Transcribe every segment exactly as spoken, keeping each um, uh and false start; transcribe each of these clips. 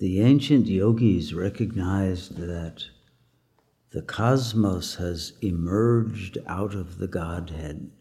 The ancient yogis recognized that the cosmos has emerged out of the Godhead.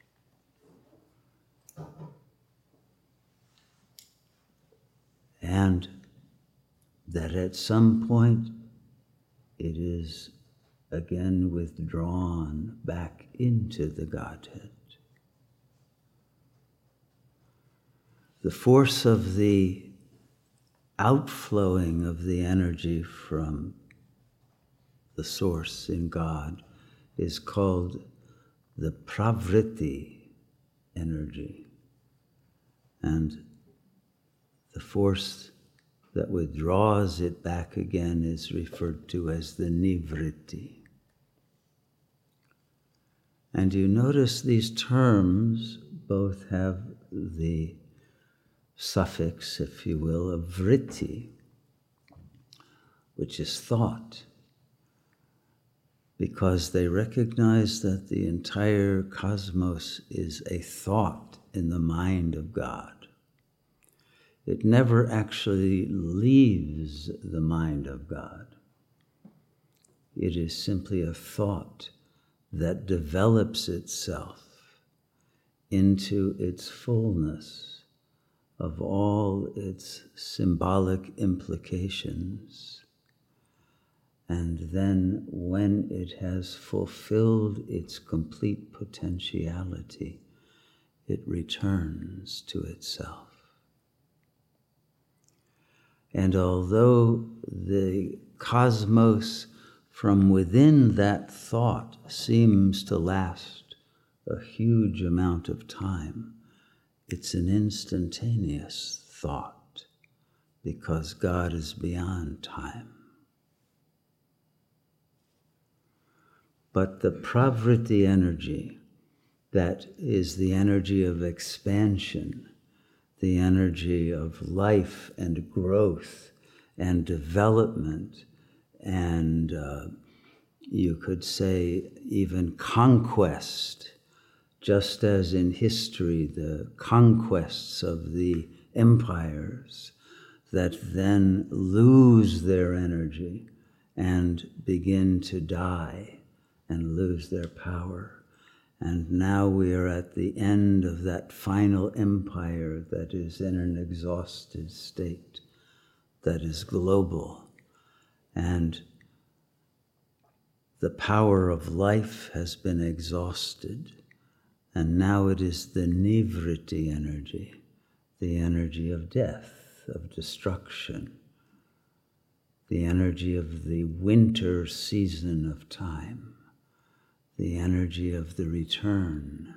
And that at some point it is again withdrawn back into the Godhead. The force of the outflowing of the energy from the source in God is called the pravritti energy. And the force that withdraws it back again is referred to as the nivritti. And you notice these terms both have the suffix, if you will, of vritti, which is thought, because they recognize that the entire cosmos is a thought in the mind of God. It never actually leaves the mind of God. It is simply a thought that develops itself into its fullness of all its symbolic implications. And then when it has fulfilled its complete potentiality, it returns to itself. And although the cosmos from within that thought seems to last a huge amount of time, it's an instantaneous thought because God is beyond time. But the pravritti energy, that is the energy of expansion, the energy of life and growth and development, and uh, you could say even conquest, just as in history, the conquests of the empires that then lose their energy and begin to die and lose their power. And now we are at the end of that final empire that is in an exhausted state, that is global. And the power of life has been exhausted. And now it is the nivritti energy, the energy of death, of destruction, the energy of the winter season of time, the energy of the return.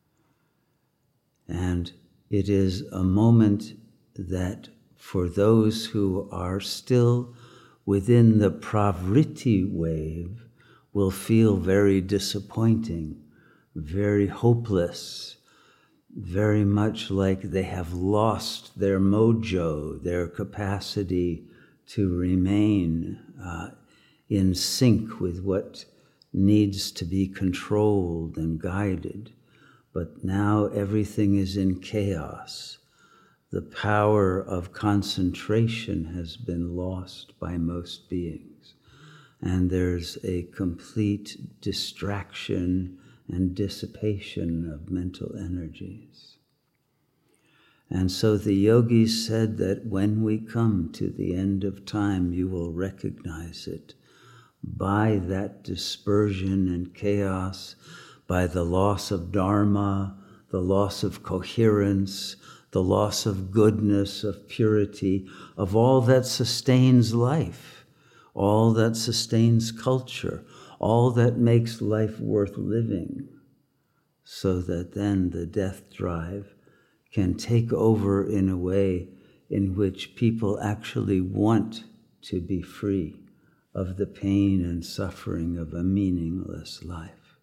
And it is a moment that for those who are still within the pravritti wave will feel very disappointing, very hopeless, very much like they have lost their mojo, their capacity to remain uh, in sync with what needs to be controlled and guided. But now everything is in chaos. The power of concentration has been lost by most beings. And there's a complete distraction and dissipation of mental energies. And so the yogis said that when we come to the end of time, you will recognize it by that dispersion and chaos, by the loss of dharma, the loss of coherence, the loss of goodness, of purity, of all that sustains life, all that sustains culture, all that makes life worth living, so that then the death drive can take over in a way in which people actually want to be free of the pain and suffering of a meaningless life.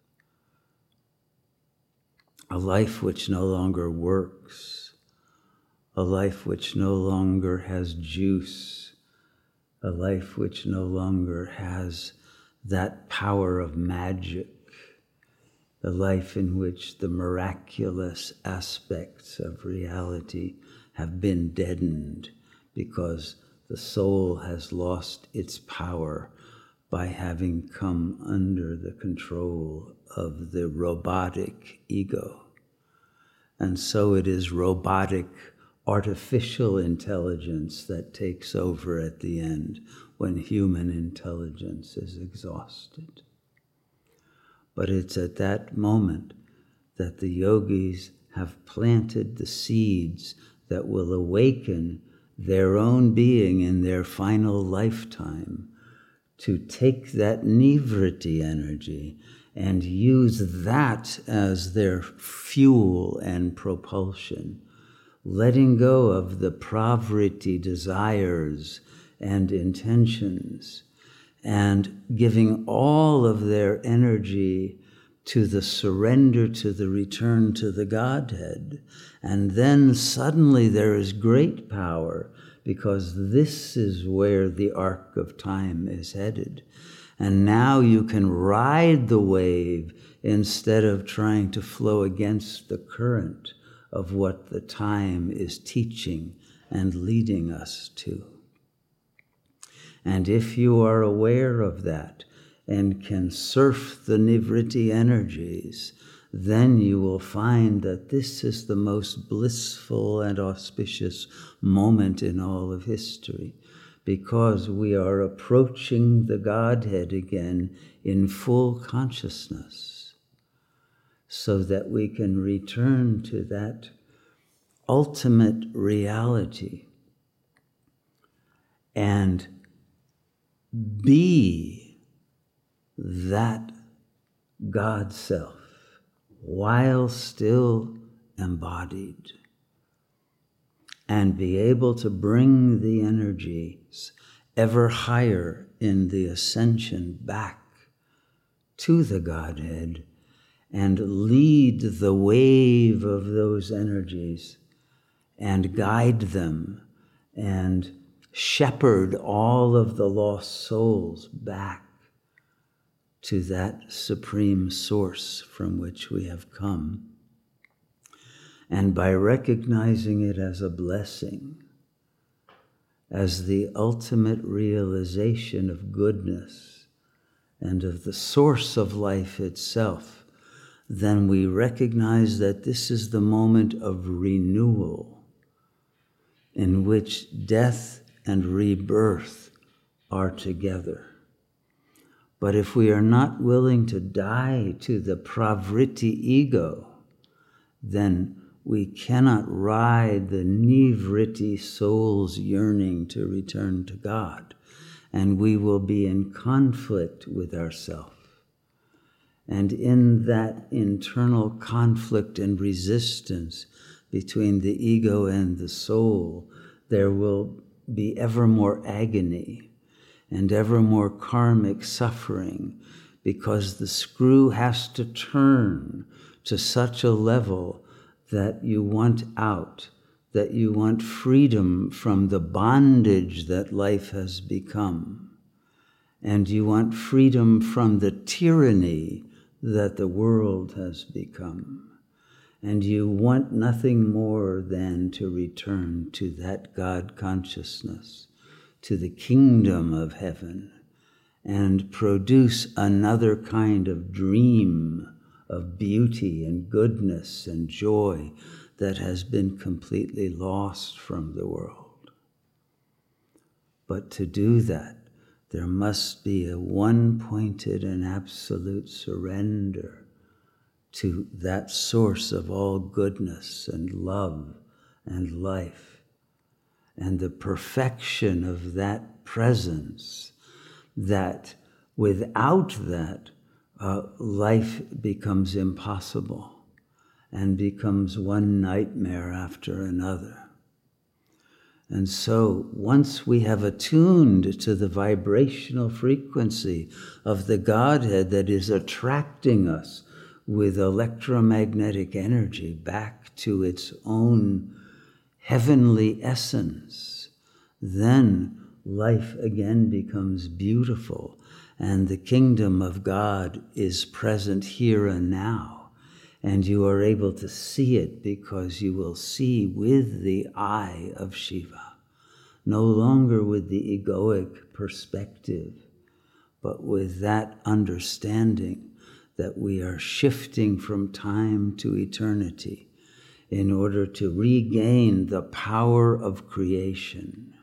A life which no longer works, a life which no longer has juice, a life which no longer has that power of magic, a life in which the miraculous aspects of reality have been deadened because the soul has lost its power by having come under the control of the robotic ego. And so it is robotic, artificial intelligence that takes over at the end when human intelligence is exhausted. But it's at that moment that the yogis have planted the seeds that will awaken their own being in their final lifetime to take that nivriti energy and use that as their fuel and propulsion, letting go of the pravriti desires and intentions, and giving all of their energy to the surrender, to the return to the Godhead. And then suddenly there is great power, because this is where the arc of time is headed. And now you can ride the wave instead of trying to flow against the current of what the time is teaching and leading us to. And if you are aware of that and can surf the nivriti energies, then you will find that this is the most blissful and auspicious moment in all of history, because we are approaching the Godhead again in full consciousness, so that we can return to that ultimate reality and be that God self while still embodied, and be able to bring the energies ever higher in the ascension back to the Godhead and lead the wave of those energies and guide them and shepherd all of the lost souls back to that supreme source from which we have come. And by recognizing it as a blessing, as the ultimate realization of goodness and of the source of life itself, then we recognize that this is the moment of renewal in which death and rebirth are together. But if we are not willing to die to the pravriti ego, then we cannot ride the nivriti soul's yearning to return to God, and we will be in conflict with ourselves. And in that internal conflict and resistance between the ego and the soul, there will be ever more agony and ever more karmic suffering, because the screw has to turn to such a level that you want out, that you want freedom from the bondage that life has become, and you want freedom from the tyranny that the world has become, and you want nothing more than to return to that God consciousness, to the kingdom of heaven, and produce another kind of dream of beauty and goodness and joy that has been completely lost from the world. But to do that, there must be a one-pointed and absolute surrender to that source of all goodness and love and life, and the perfection of that presence, that without that, uh, life becomes impossible and becomes one nightmare after another. And so once we have attuned to the vibrational frequency of the Godhead that is attracting us with electromagnetic energy back to its own heavenly essence, then life again becomes beautiful, and the kingdom of God is present here and now, and you are able to see it because you will see with the eye of Shiva no longer with the egoic perspective, but with that understanding that we are shifting from time to eternity in order to regain the power of creation.